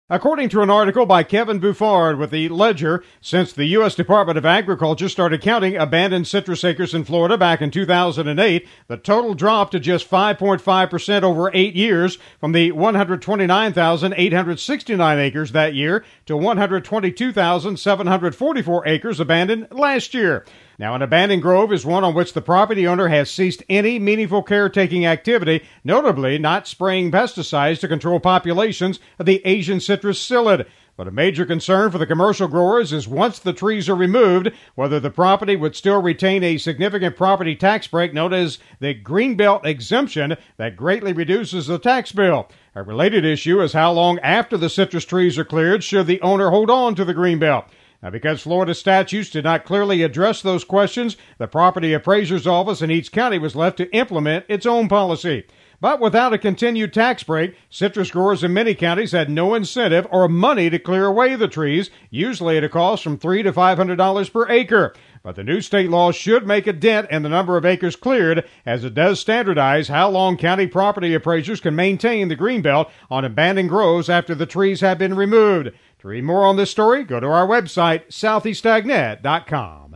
According to an article by Kevin Bouffard with the Ledger, since the U.S. Department of Agriculture started counting abandoned citrus acres in Florida back in 2008, the total dropped to just 5.5% over 8 years, from the 129,869 acres that year to 122,744 acres abandoned last year. Now, an abandoned grove is one on which the property owner has ceased any meaningful caretaking activity, notably not spraying pesticides to control populations of the Asian citrus psyllid. But a major concern for the commercial growers is once the trees are removed, whether the property would still retain a significant property tax break known as the Greenbelt exemption that greatly reduces the tax bill. A related issue is how long after the citrus trees are cleared should the owner hold on to the Greenbelt. Now, because Florida statutes did not clearly address those questions, the property appraiser's office in each county was left to implement its own policy. But without a continued tax break, citrus growers in many counties had no incentive or money to clear away the trees, usually at a cost from $300 to $500 per acre. But the new state law should make a dent in the number of acres cleared, as it does standardize how long county property appraisers can maintain the greenbelt on abandoned groves after the trees have been removed. To read more on this story, go to our website, southeastagnet.com.